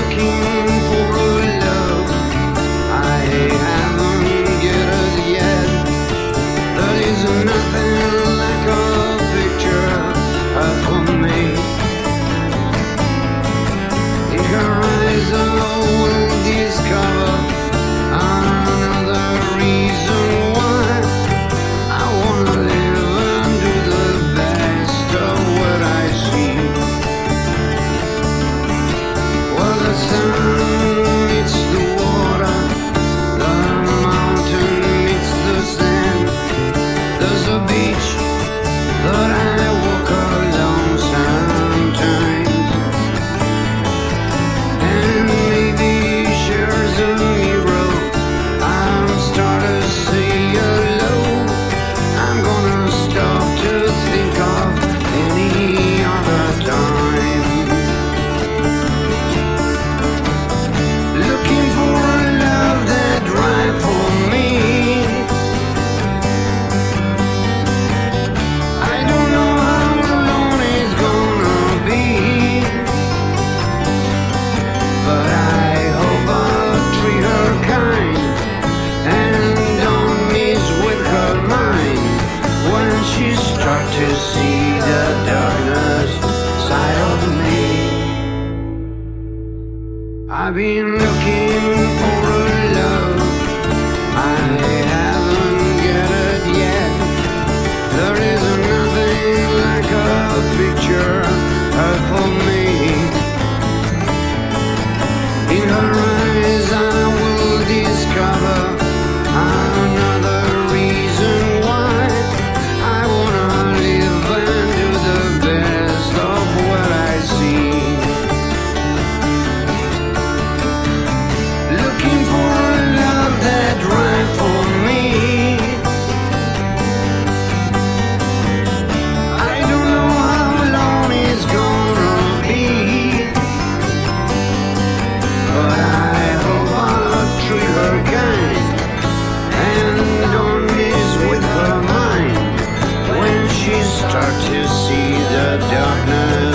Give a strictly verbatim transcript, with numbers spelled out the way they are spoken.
looking for a love I haven't get it yet. There is nothing like a picture for me. In her eyes I will discover another reason why I wanna live and do the best of what I see. Well, the sun meets the water, the mountain meets the sand. There's a beach that I walk along sometimes, and maybe shares a mirror. I'm starting to say hello. I'm gonna stop to think of any other time. Looking for a love that right for me. I don't know how long it's gonna be, but I hope I'll treat her kind and don't miss with her mind when she starts to see the darkness side of me. I've been looking for a love I haven't get it yet. There is nothing like a picture for me. In her eyes I will discover another reason why I wanna live and do the best of what I see. Looking for a love that right for me. I don't know how long it's gonna be, but I hope I'll treat her kind and don't miss with her mind when she starts to see the darkness